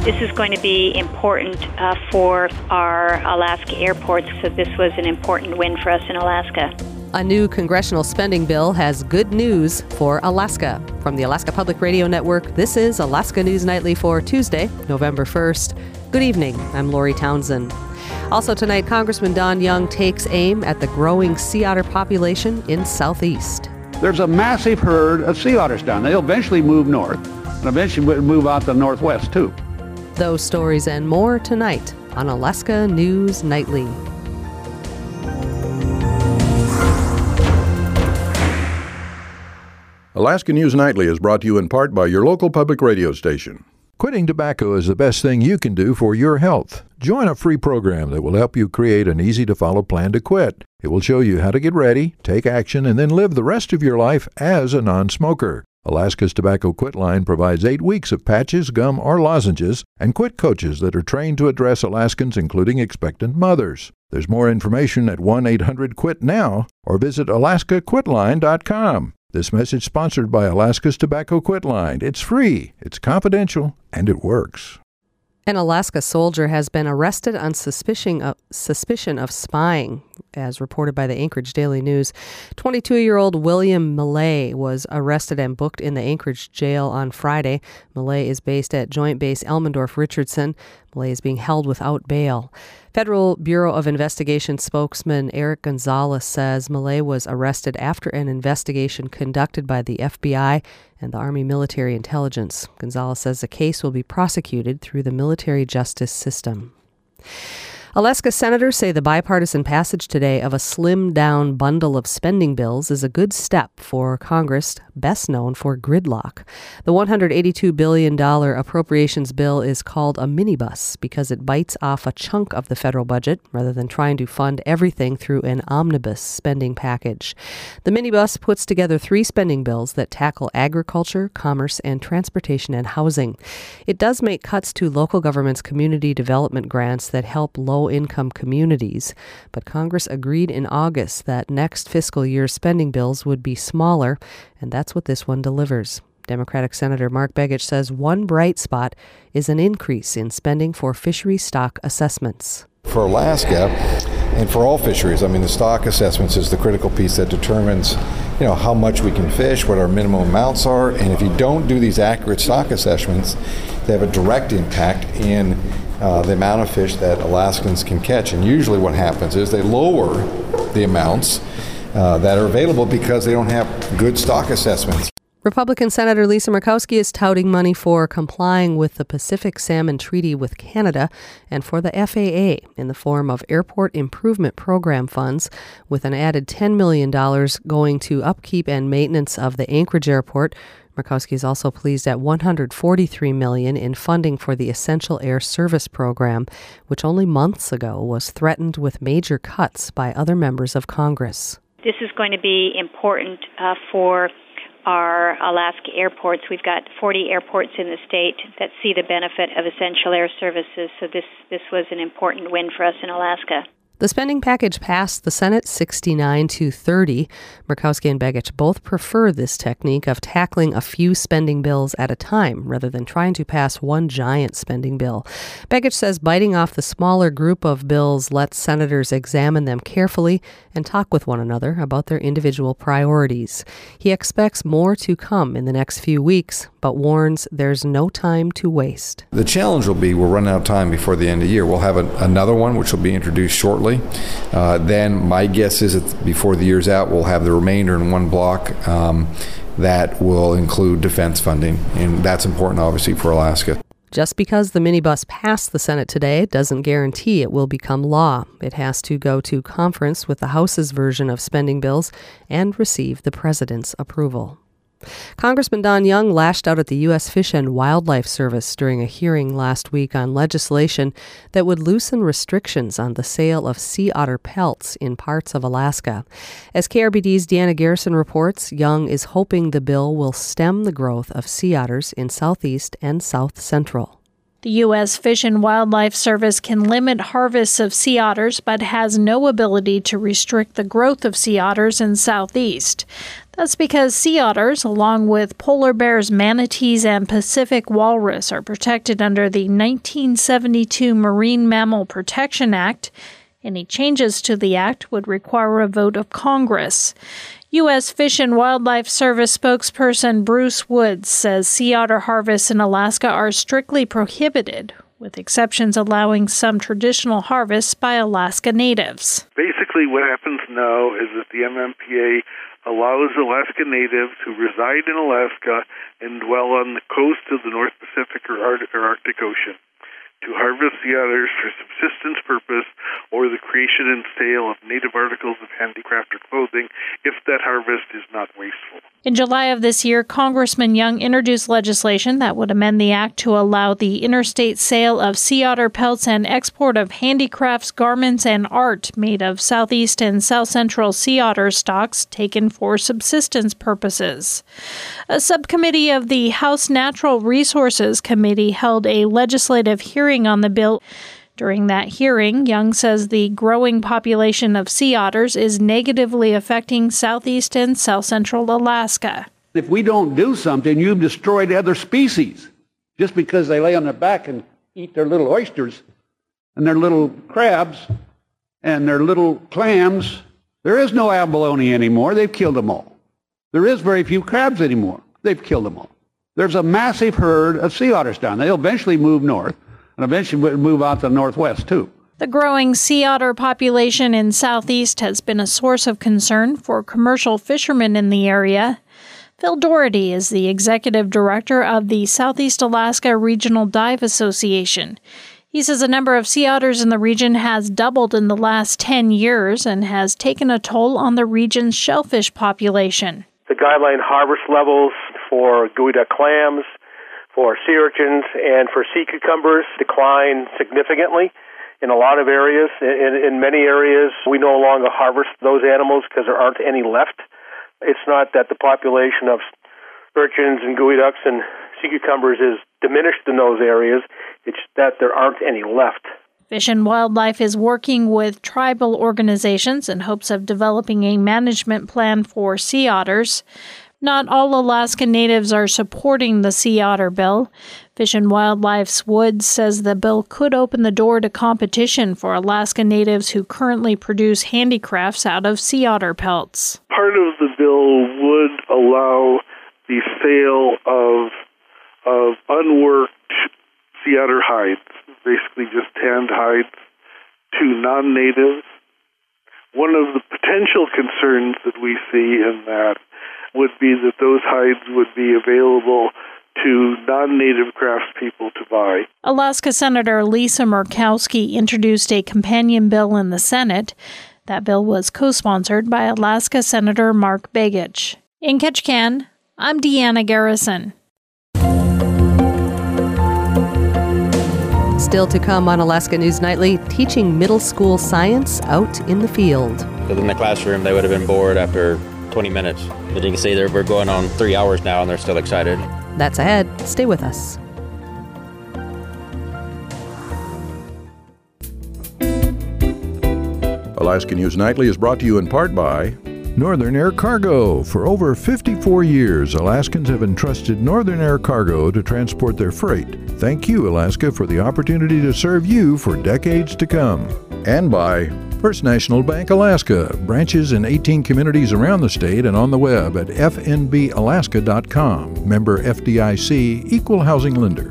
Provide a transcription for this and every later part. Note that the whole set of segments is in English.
This is going to be important for our Alaska airports, so this was an important win for us in Alaska. A new congressional spending bill has good news for Alaska. From the Alaska Public Radio Network, this is Alaska News Nightly for Tuesday, November 1st. Good evening. I'm Lori Townsend. Also tonight, Congressman Don Young takes aim at the growing sea otter population in Southeast. There's a massive herd of sea otters down there. They'll eventually move north, and eventually move out to the northwest, too. Those stories and more tonight on Alaska News Nightly. Alaska News Nightly is brought to you in part by your local public radio station. Quitting tobacco is the best thing you can do for your health. Join a free program that will help you create an easy-to-follow plan to quit. It will show you how to get ready, take action, and then live the rest of your life as a non-smoker. Alaska's Tobacco Quit Line provides 8 weeks of patches, gum, or lozenges, and quit coaches that are trained to address Alaskans, including expectant mothers. There's more information at 1-800-QUIT-NOW or visit alaskaquitline.com. This message sponsored by Alaska's Tobacco Quit Line. It's free, it's confidential, and it works. An Alaska soldier has been arrested on suspicion of spying, as reported by the Anchorage Daily News. 22-year-old William Millay was arrested and booked in the Anchorage jail on Friday. Millay is based at Joint Base Elmendorf-Richardson. Millay is being held without bail. Federal Bureau of Investigation spokesman Eric Gonzalez says Millay was arrested after an investigation conducted by the FBI and the Army Military Intelligence. Gonzalez says the case will be prosecuted through the military justice system. Alaska senators say the bipartisan passage today of a slimmed-down bundle of spending bills is a good step for Congress, best known for gridlock. The $182 billion appropriations bill is called a minibus because it bites off a chunk of the federal budget rather than trying to fund everything through an omnibus spending package. The minibus puts together 3 spending bills that tackle agriculture, commerce, and transportation and housing. It does make cuts to local government's community development grants that help low-income communities, but Congress agreed in August that next fiscal year's spending bills would be smaller, and that's what this one delivers. Democratic Senator Mark Begich says one bright spot is an increase in spending for fishery stock assessments. For Alaska and for all fisheries, the stock assessments is the critical piece that determines, how much we can fish, what our minimum amounts are, and if you don't do these accurate stock assessments, they have a direct impact in the amount of fish that Alaskans can catch. And usually what happens is they lower the amounts that are available because they don't have good stock assessments. Republican Senator Lisa Murkowski is touting money for complying with the Pacific Salmon Treaty with Canada and for the FAA in the form of Airport Improvement Program funds, with an added $10 million going to upkeep and maintenance of the Anchorage Airport. Murkowski is also pleased at $143 million in funding for the Essential Air Service Program, which only months ago was threatened with major cuts by other members of Congress. This is going to be important for our Alaska airports. We've got 40 airports in the state that see the benefit of essential air services, so this was an important win for us in Alaska. The spending package passed the Senate 69-30. Murkowski and Begich both prefer this technique of tackling a few spending bills at a time rather than trying to pass one giant spending bill. Begich says biting off the smaller group of bills lets senators examine them carefully and talk with one another about their individual priorities. He expects more to come in the next few weeks, but warns there's no time to waste. The challenge will be we're running out of time before the end of the year. We'll have another one which will be introduced shortly. Then my guess is that before the year's out, we'll have the remainder in one block that will include defense funding, and that's important, obviously, for Alaska. Just because the minibus passed the Senate today doesn't guarantee it will become law. It has to go to conference with the House's version of spending bills and receive the president's approval. Congressman Don Young lashed out at the U.S. Fish and Wildlife Service during a hearing last week on legislation that would loosen restrictions on the sale of sea otter pelts in parts of Alaska. As KRBD's Deanna Garrison reports, Young is hoping the bill will stem the growth of sea otters in Southeast and South Central. The U.S. Fish and Wildlife Service can limit harvests of sea otters, but has no ability to restrict the growth of sea otters in Southeast. That's because sea otters, along with polar bears, manatees, and Pacific walrus, are protected under the 1972 Marine Mammal Protection Act. Any changes to the act would require a vote of Congress. U.S. Fish and Wildlife Service spokesperson Bruce Woods says sea otter harvests in Alaska are strictly prohibited, with exceptions allowing some traditional harvests by Alaska natives. Basically, what happens now is that the MMPA allows Alaska natives who reside in Alaska and dwell on the coast of the North Pacific or Arctic Ocean to harvest sea otters for subsistence purpose or the creation and sale of native articles of handicraft or clothing if that harvest is not wasteful. In July of this year, Congressman Young introduced legislation that would amend the act to allow the interstate sale of sea otter pelts and export of handicrafts, garments, and art made of southeast and south central sea otter stocks taken for subsistence purposes. A subcommittee of the House Natural Resources Committee held a legislative hearing on the bill. During that hearing, Young says the growing population of sea otters is negatively affecting southeast and south central Alaska. If we don't do something, you've destroyed other species. Just because they lay on their back and eat their little oysters and their little crabs and their little clams, there is no abalone anymore. They've killed them all. There is very few crabs anymore. They've killed them all. There's a massive herd of sea otters down there. They'll eventually move north. And eventually move out to the northwest, too. The growing sea otter population in southeast has been a source of concern for commercial fishermen in the area. Phil Doherty is the executive director of the Southeast Alaska Regional Dive Association. He says the number of sea otters in the region has doubled in the last 10 years and has taken a toll on the region's shellfish population. The guideline harvest levels for geoduck clams, for sea urchins, and for sea cucumbers decline significantly in a lot of areas. In many areas, we no longer harvest those animals because there aren't any left. It's not that the population of urchins and geoducks and sea cucumbers is diminished in those areas. It's that there aren't any left. Fish and Wildlife is working with tribal organizations in hopes of developing a management plan for sea otters. Not all Alaska natives are supporting the sea otter bill. Fish and Wildlife's Woods says the bill could open the door to competition for Alaska natives who currently produce handicrafts out of sea otter pelts. Part of the bill would allow the sale of unworked sea otter hides, basically just tanned hides, to non-natives. One of the potential concerns that we see in that would be that those hides would be available to non-native craftspeople to buy. Alaska Senator Lisa Murkowski introduced a companion bill in the Senate. That bill was co-sponsored by Alaska Senator Mark Begich. In Ketchikan, I'm Deanna Garrison. Still to come on Alaska News Nightly, teaching middle school science out in the field. In the classroom, they would have been bored after 20 minutes. But you can see we're going on 3 hours now, and they're still excited. That's ahead. Stay with us. Alaska News Nightly is brought to you in part by Northern Air Cargo. For over 54 years, Alaskans have entrusted Northern Air Cargo to transport their freight. Thank you, Alaska, for the opportunity to serve you for decades to come. And by First National Bank Alaska, branches in 18 communities around the state and on the web at fnbalaska.com. Member FDIC, Equal Housing Lender.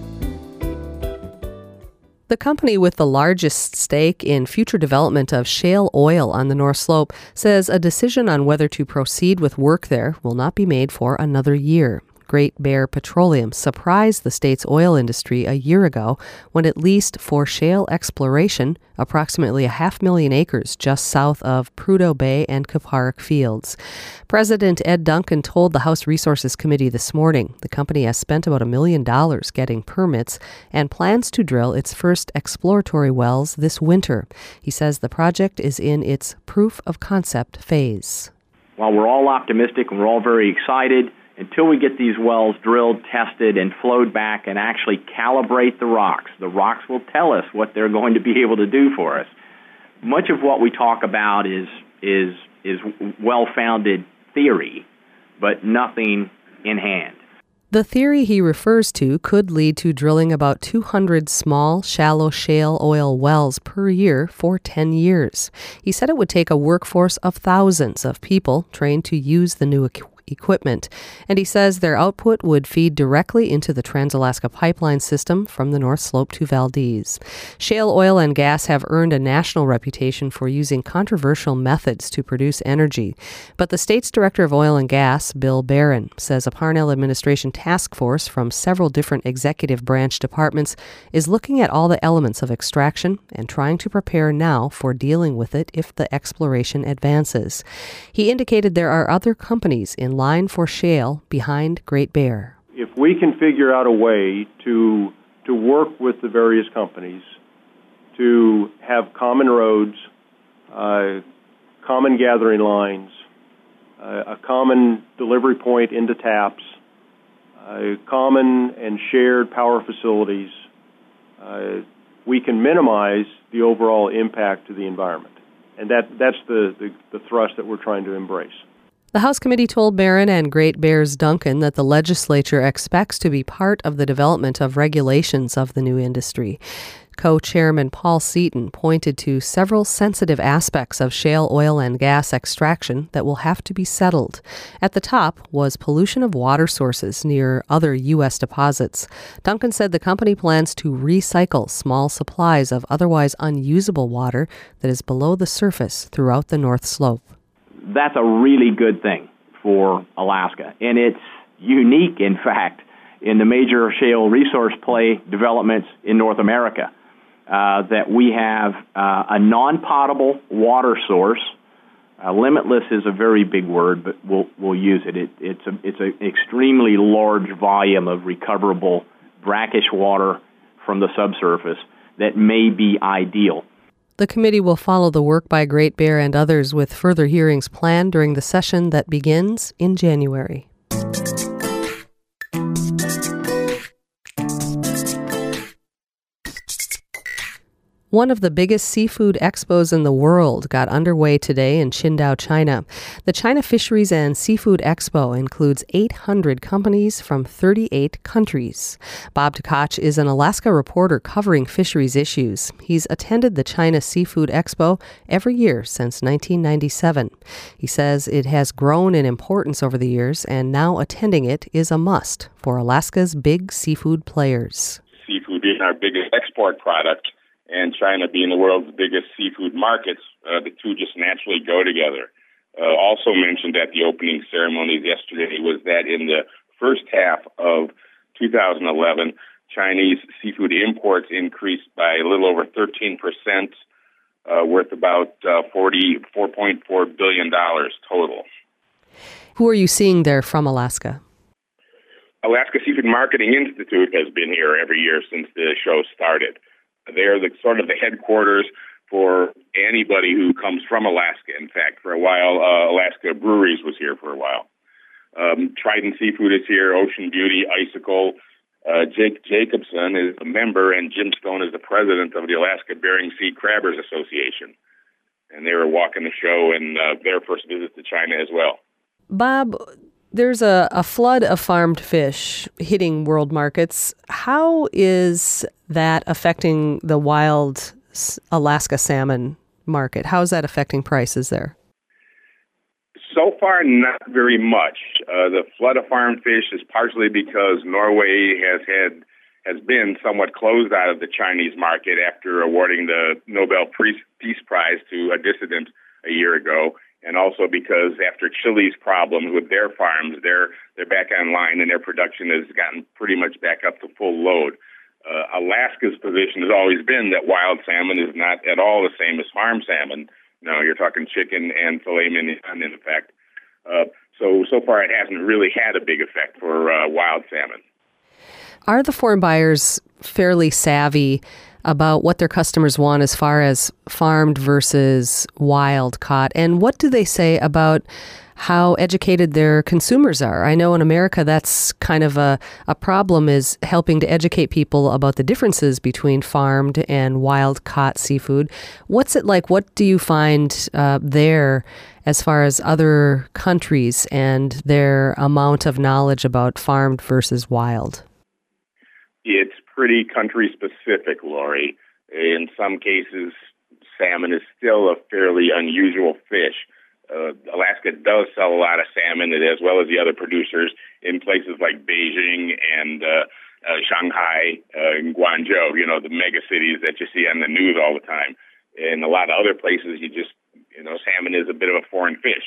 The company with the largest stake in future development of shale oil on the North Slope says a decision on whether to proceed with work there will not be made for another year. Great Bear Petroleum surprised the state's oil industry a year ago when it leased for shale exploration approximately 500,000 acres just south of Prudhoe Bay and Kuparuk fields. President Ed Duncan told the House Resources Committee this morning the company has spent about $1 million getting permits and plans to drill its first exploratory wells this winter. He says the project is in its proof of concept phase. While we're all optimistic and we're all very excited, until we get these wells drilled, tested, and flowed back and actually calibrate the rocks will tell us what they're going to be able to do for us. Much of what we talk about is well-founded theory, but nothing in hand. The theory he refers to could lead to drilling about 200 small, shallow shale oil wells per year for 10 years. He said it would take a workforce of thousands of people trained to use the new equipment, and he says their output would feed directly into the Trans-Alaska Pipeline system from the North Slope to Valdez. Shale oil and gas have earned a national reputation for using controversial methods to produce energy, but the state's Director of Oil and Gas, Bill Barron, says a Parnell administration task force from several different executive branch departments is looking at all the elements of extraction and trying to prepare now for dealing with it if the exploration advances. He indicated there are other companies in line for shale behind Great Bear. If we can figure out a way to work with the various companies to have common roads, common gathering lines, a common delivery point into taps, common and shared power facilities, we can minimize the overall impact to the environment. And that's the thrust that we're trying to embrace. The House committee told Barron and Great Bear's Duncan that the legislature expects to be part of the development of regulations of the new industry. Co-chairman Paul Seaton pointed to several sensitive aspects of shale oil and gas extraction that will have to be settled. At the top was pollution of water sources near other U.S. deposits. Duncan said the company plans to recycle small supplies of otherwise unusable water that is below the surface throughout the North Slope. That's a really good thing for Alaska, and it's unique, in fact, in the major shale resource play developments in North America, that we have a non-potable water source. Limitless is a very big word, but we'll use it. It's an extremely large volume of recoverable brackish water from the subsurface that may be ideal. The committee will follow the work by Great Bear and others with further hearings planned during the session that begins in January. One of the biggest seafood expos in the world got underway today in Qingdao, China. The China Fisheries and Seafood Expo includes 800 companies from 38 countries. Bob Tkach is an Alaska reporter covering fisheries issues. He's attended the China Seafood Expo every year since 1997. He says it has grown in importance over the years, and now attending it is a must for Alaska's big seafood players. Seafood being our biggest export product, and China being the world's biggest seafood markets, the two just naturally go together. Also mentioned at the opening ceremonies yesterday was that in the first half of 2011, Chinese seafood imports increased by a little over 13%, worth about $4.4 billion total. Who are you seeing there from Alaska? Alaska Seafood Marketing Institute has been here every year since the show started. They are the sort of the headquarters for anybody who comes from Alaska. In fact, for a while, Alaska Breweries was here for a while. Trident Seafood is here, Ocean Beauty, Icicle. Jake Jacobson is a member, and Jim Stone is the president of the Alaska Bering Sea Crabbers Association. And they were walking the show in their first visit to China as well. Bob, there's a flood of farmed fish hitting world markets. How is that affecting the wild Alaska salmon market? How is that affecting prices there? So far, not very much. The flood of farmed fish is partially because Norway has been somewhat closed out of the Chinese market after awarding the Nobel Peace Prize to a dissident a year ago. And also because after Chile's problems with their farms, they're back online and their production has gotten pretty much back up to full load. Alaska's position has always been that wild salmon is not at all the same as farm salmon. No, you're talking chicken and filet mignon, in effect. So far it hasn't really had a big effect for wild salmon. Are the foreign buyers fairly savvy about what their customers want as far as farmed versus wild caught. And what do they say about how educated their consumers are? I know in America that's kind of a problem, is helping to educate people about the differences between farmed and wild caught seafood. What's it like? What do you find there as far as other countries and their amount of knowledge about farmed versus wild? It's pretty country specific, Lori. In some cases, salmon is still a fairly unusual fish. Alaska does sell a lot of salmon, as well as the other producers, in places like Beijing and Shanghai and Guangzhou, the mega cities that you see on the news all the time. In a lot of other places, salmon is a bit of a foreign fish.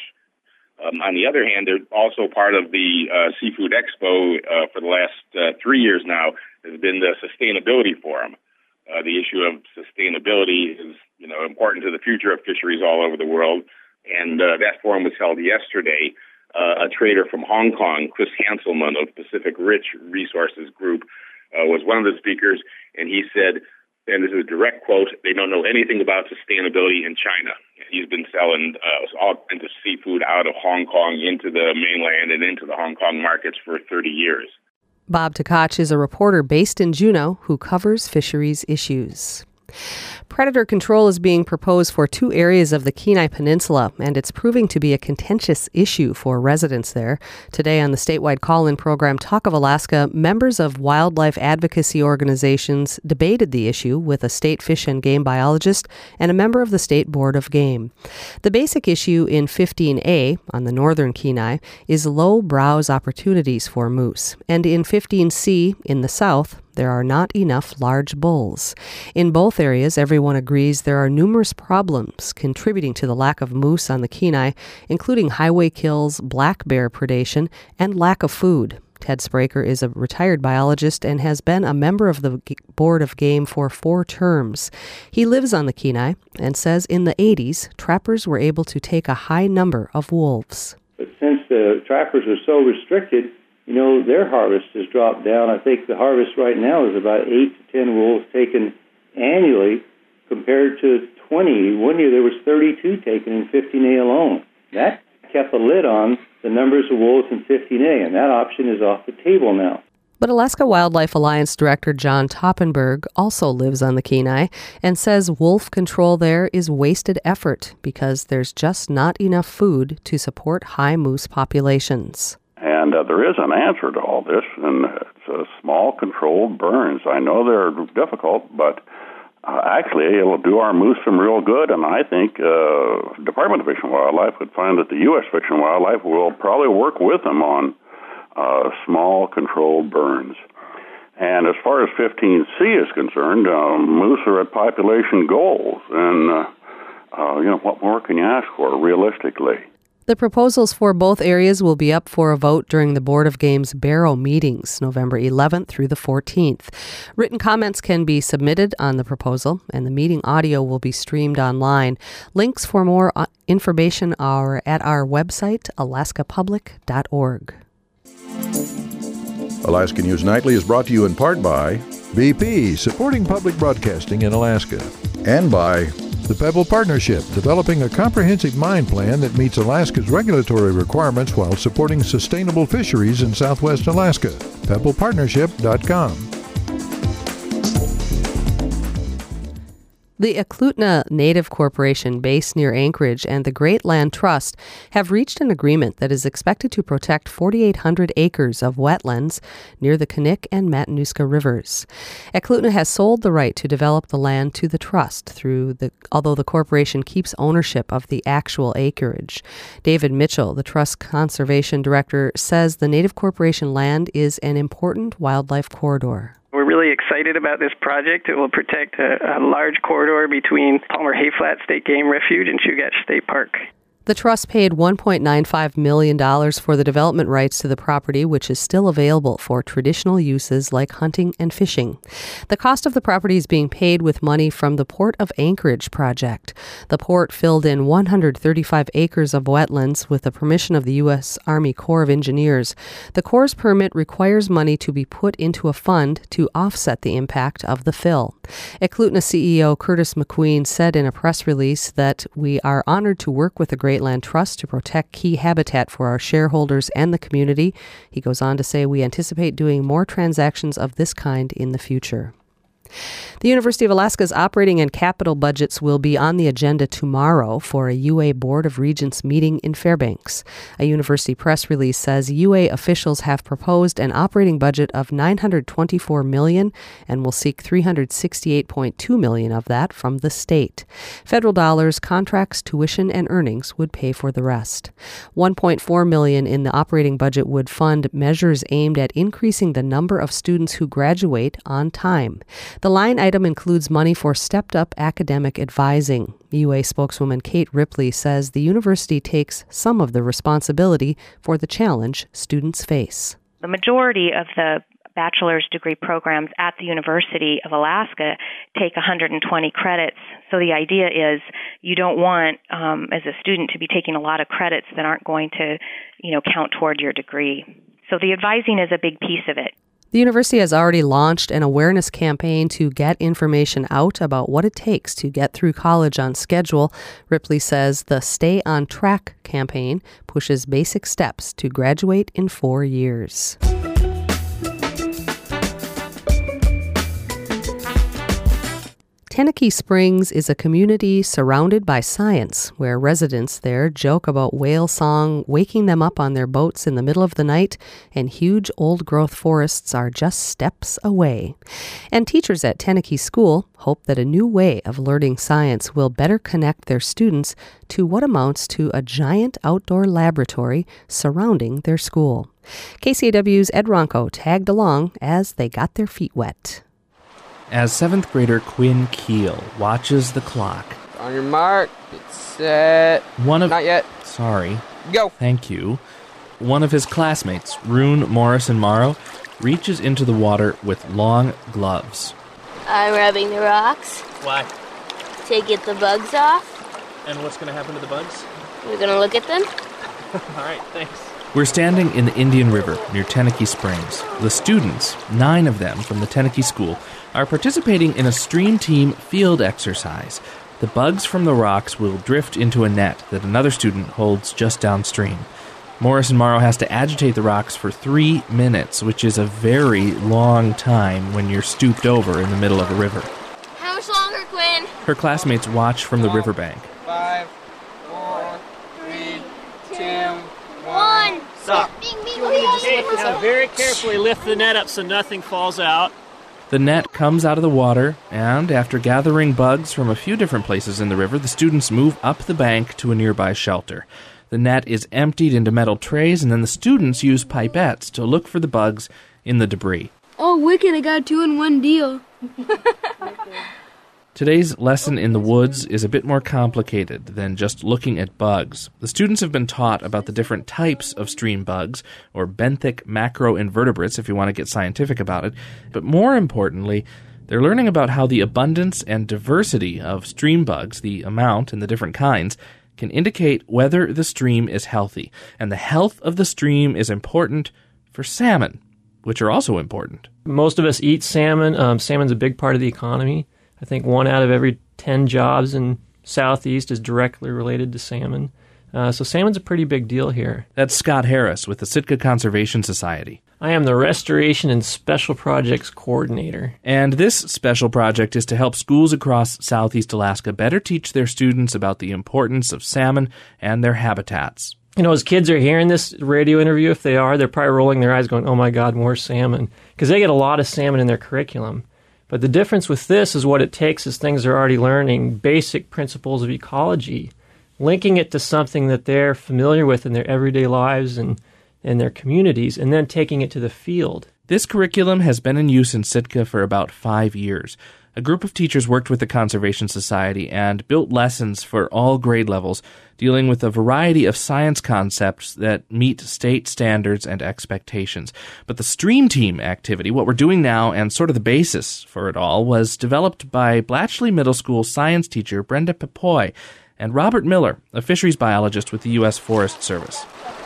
On the other hand, they're also part of the Seafood Expo for the last 3 years now has been the Sustainability Forum. The issue of sustainability is, important to the future of fisheries all over the world. And that forum was held yesterday. A trader from Hong Kong, Chris Hanselman of Pacific Rich Resources Group, was one of the speakers, and he said, and this is a direct quote, they don't know anything about sustainability in China. He's been selling all kinds of seafood out of Hong Kong into the mainland and into the Hong Kong markets for 30 years. Bob Tkach is a reporter based in Juneau who covers fisheries issues. Predator control is being proposed for 2 areas of the Kenai Peninsula, and it's proving to be a contentious issue for residents there. Today on the statewide call-in program Talk of Alaska, members of wildlife advocacy organizations debated the issue with a state fish and game biologist and a member of the State Board of Game. The basic issue in 15A, on the northern Kenai, is low browse opportunities for moose, and in 15C, in the south, there are not enough large bulls. In both areas, everyone agrees there are numerous problems contributing to the lack of moose on the Kenai, including highway kills, black bear predation, and lack of food. Ted Spraker is a retired biologist and has been a member of the Board of Game for 4 terms. He lives on the Kenai and says in the 80s, trappers were able to take a high number of wolves. But since the trappers are so restricted, their harvest has dropped down. I think the harvest right now is about 8 to 10 wolves taken annually compared to 20. One year there was 32 taken in 15A alone. That kept a lid on the numbers of wolves in 15A, and that option is off the table now. But Alaska Wildlife Alliance Director John Toppenberg also lives on the Kenai and says wolf control there is wasted effort because there's just not enough food to support high moose populations. And there is an answer to all this, and it's small, controlled burns. I know they're difficult, but actually it'll do our moose some real good, and I think Department of Fish and Wildlife would find that the U.S. Fish and Wildlife will probably work with them on small, controlled burns. And as far as 15C is concerned, moose are at population goals, and what more can you ask for realistically? The proposals for both areas will be up for a vote during the Board of Game's Barrow meetings, November 11th through the 14th. Written comments can be submitted on the proposal, and the meeting audio will be streamed online. Links for more information are at our website, alaskapublic.org. Alaska News Nightly is brought to you in part by BP, supporting public broadcasting in Alaska, and by the Pebble Partnership, developing a comprehensive mine plan that meets Alaska's regulatory requirements while supporting sustainable fisheries in Southwest Alaska. PebblePartnership.com. The Eklutna Native Corporation based near Anchorage and the Great Land Trust have reached an agreement that is expected to protect 4,800 acres of wetlands near the Knik and Matanuska rivers. Eklutna has sold the right to develop the land to the trust although the corporation keeps ownership of the actual acreage. David Mitchell, the trust conservation director, says the Native Corporation land is an important wildlife corridor. We're really excited about this project. It will protect a large corridor between Palmer Hayflat State Game Refuge and Chugach State Park. The trust paid $1.95 million for the development rights to the property, which is still available for traditional uses like hunting and fishing. The cost of the property is being paid with money from the Port of Anchorage project. The port filled in 135 acres of wetlands with the permission of the U.S. Army Corps of Engineers. The Corps' permit requires money to be put into a fund to offset the impact of the fill. Eklutna CEO Curtis McQueen said in a press release that we are honored to work with the Great Land Trust to protect key habitat for our shareholders and the community. He goes on to say we anticipate doing more transactions of this kind in the future. The University of Alaska's operating and capital budgets will be on the agenda tomorrow for a UA Board of Regents meeting in Fairbanks. A university press release says UA officials have proposed an operating budget of $924 million and will seek $368.2 million of that from the state. Federal dollars, contracts, tuition, and earnings would pay for the rest. $1.4 million in the operating budget would fund measures aimed at increasing the number of students who graduate on time. The line item includes money for stepped-up academic advising. UA spokeswoman Kate Ripley says the university takes some of the responsibility for the challenge students face. The majority of the bachelor's degree programs at the University of Alaska take 120 credits. So the idea is you don't want, as a student, to be taking a lot of credits that aren't going to, count toward your degree. So the advising is a big piece of it. The university has already launched an awareness campaign to get information out about what it takes to get through college on schedule. Ripley says the Stay on Track campaign pushes basic steps to graduate in 4 years. Tenakee Springs is a community surrounded by science, where residents there joke about whale song waking them up on their boats in the middle of the night, and huge old-growth forests are just steps away. And teachers at Tenakee School hope that a new way of learning science will better connect their students to what amounts to a giant outdoor laboratory surrounding their school. KCAW's Ed Ronco tagged along as they got their feet wet. As 7th grader Quinn Keel watches the clock. On your mark, get set. Not yet. Sorry. Go. Thank you. One of his classmates, Rune Morrison Morrow, reaches into the water with long gloves. I'm rubbing the rocks. Why? To get the bugs off. And what's going to happen to the bugs? We're going to look at them. All right, thanks. We're standing in the Indian River near Tenakee Springs. The students, 9 of them from the Tenakee School, are participating in a stream team field exercise. The bugs from the rocks will drift into a net that another student holds just downstream. Morrison Morrow has to agitate the rocks for 3 minutes, which is a very long time when you're stooped over in the middle of a river. How much longer, Quinn? Her classmates watch from the riverbank. 5, 4, 3, 2, 1. Stop. Now very carefully lift the net up so nothing falls out. The net comes out of the water, and after gathering bugs from a few different places in the river, the students move up the bank to a nearby shelter. The net is emptied into metal trays, and then the students use pipettes to look for the bugs in the debris. Oh, wicked, I got 2 in one deal. Today's lesson in the woods is a bit more complicated than just looking at bugs. The students have been taught about the different types of stream bugs, or benthic macroinvertebrates if you want to get scientific about it, but more importantly, they're learning about how the abundance and diversity of stream bugs, the amount and the different kinds, can indicate whether the stream is healthy. And the health of the stream is important for salmon, which are also important. Most of us eat salmon. Salmon's a big part of the economy. I think 1 out of every 10 jobs in Southeast is directly related to salmon. So salmon's a pretty big deal here. That's Scott Harris with the Sitka Conservation Society. I am the Restoration and Special Projects Coordinator. And this special project is to help schools across Southeast Alaska better teach their students about the importance of salmon and their habitats. As kids are hearing this radio interview, if they are, they're probably rolling their eyes going, oh my God, more salmon. Because they get a lot of salmon in their curriculum. But the difference with this is what it takes is things they're already learning, basic principles of ecology, linking it to something that they're familiar with in their everyday lives and in their communities, and then taking it to the field. This curriculum has been in use in Sitka for about 5 years. A group of teachers worked with the Conservation Society and built lessons for all grade levels, dealing with a variety of science concepts that meet state standards and expectations. But the Stream Team activity, what we're doing now and sort of the basis for it all, was developed by Blatchley Middle School science teacher Brenda Pepoy and Robert Miller, a fisheries biologist with the U.S. Forest Service.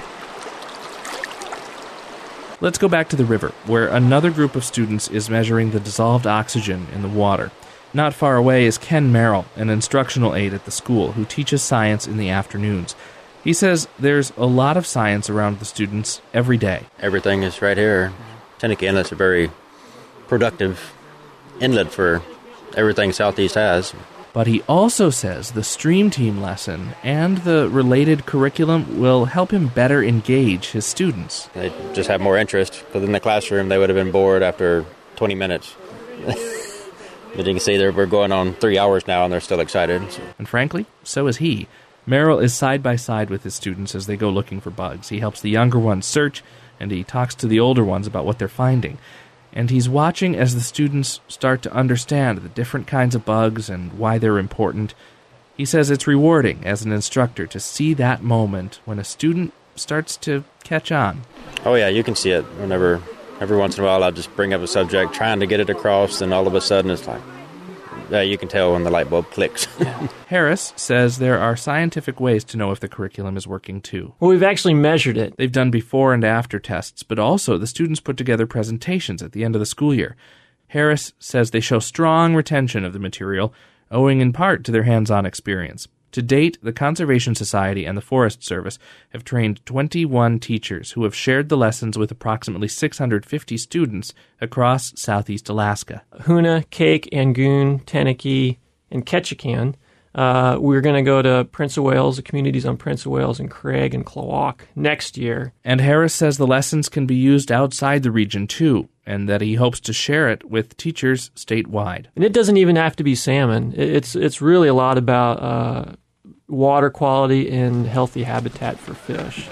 Let's go back to the river, where another group of students is measuring the dissolved oxygen in the water. Not far away is Ken Merrill, an instructional aide at the school, who teaches science in the afternoons. He says there's a lot of science around the students every day. Everything is right here. Tennecky Inlet's a very productive inlet for everything Southeast has. But he also says the Stream Team lesson and the related curriculum will help him better engage his students. They just have more interest, because in the classroom they would have been bored after 20 minutes. But you can see we're going on 3 hours now and they're still excited. And frankly, so is he. Merrill is side by side with his students as they go looking for bugs. He helps the younger ones search, and he talks to the older ones about what they're finding. And he's watching as the students start to understand the different kinds of bugs and why they're important. He says it's rewarding as an instructor to see that moment when a student starts to catch on. Oh yeah, you can see it whenever, every once in a while I'll just bring up a subject, trying to get it across, and all of a sudden it's like, you can tell when the light bulb clicks. Harris says there are scientific ways to know if the curriculum is working too. Well, we've actually measured it. They've done before and after tests, but also the students put together presentations at the end of the school year. Harris says they show strong retention of the material, owing in part to their hands-on experience. To date, the Conservation Society and the Forest Service have trained 21 teachers who have shared the lessons with approximately 650 students across southeast Alaska. Hoonah, Cake, Angoon, Tennecky, and Ketchikan. We're going to go to Prince of Wales, the communities on Prince of Wales and Craig and Klawock next year. And Harris says the lessons can be used outside the region too, and that he hopes to share it with teachers statewide. And it doesn't even have to be salmon. It's really a lot about water quality and healthy habitat for fish.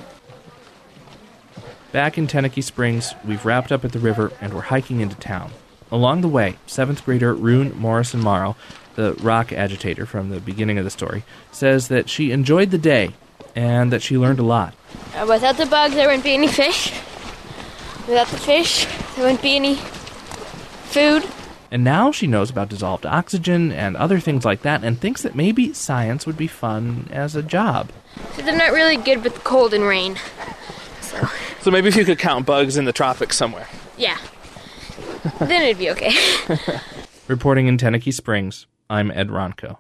Back in Tennecky Springs, we've wrapped up at the river and we're hiking into town. Along the way, 7th grader Rune Morrison Morrow, the rock agitator from the beginning of the story, says that she enjoyed the day and that she learned a lot. Without the bugs, there wouldn't be any fish. Without the fish, there wouldn't be any food. And now she knows about dissolved oxygen and other things like that, and thinks that maybe science would be fun as a job. So they're not really good with the cold and rain. So maybe if you could count bugs in the tropics somewhere. Yeah. Then it'd be okay. Reporting in Tennecky Springs, I'm Ed Ronco.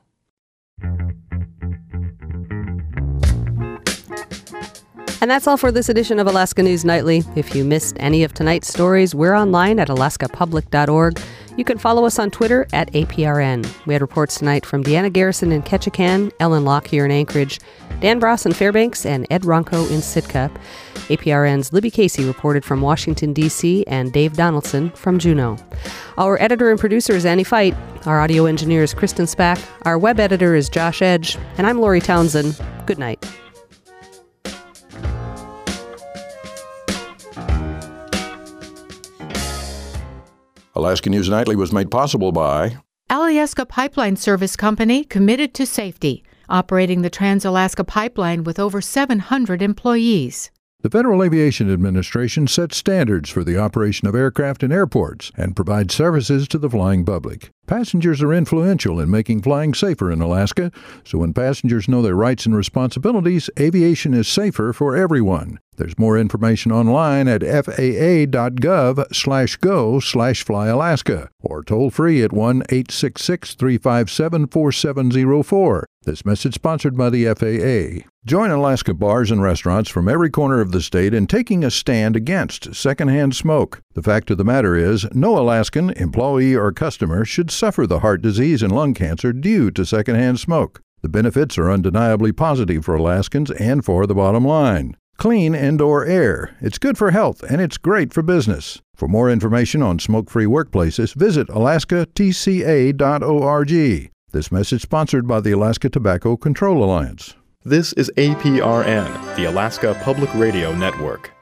And that's all for this edition of Alaska News Nightly. If you missed any of tonight's stories, we're online at alaskapublic.org. You can follow us on Twitter at APRN. We had reports tonight from Deanna Garrison in Ketchikan, Ellen Locke here in Anchorage, Dan Bross in Fairbanks, and Ed Ronco in Sitka. APRN's Libby Casey reported from Washington, D.C., and Dave Donaldson from Juneau. Our editor and producer is Annie Fight. Our audio engineer is Kristen Spack. Our web editor is Josh Edge. And I'm Lori Townsend. Good night. Alaska News Nightly was made possible by Alyeska Pipeline Service Company, committed to safety, operating the Trans-Alaska Pipeline with over 700 employees. The Federal Aviation Administration sets standards for the operation of aircraft in airports and provides services to the flying public. Passengers are influential in making flying safer in Alaska, so when passengers know their rights and responsibilities, aviation is safer for everyone. There's more information online at faa.gov/go/flyalaska or toll free at 1-866-357-4704. This message sponsored by the FAA. Join Alaska bars and restaurants from every corner of the state in taking a stand against secondhand smoke. The fact of the matter is, no Alaskan, employee, or customer should suffer the heart disease and lung cancer due to secondhand smoke. The benefits are undeniably positive for Alaskans and for the bottom line. Clean indoor air. It's good for health and it's great for business. For more information on smoke-free workplaces, visit alaskatca.org. This message sponsored by the Alaska Tobacco Control Alliance. This is APRN, the Alaska Public Radio Network.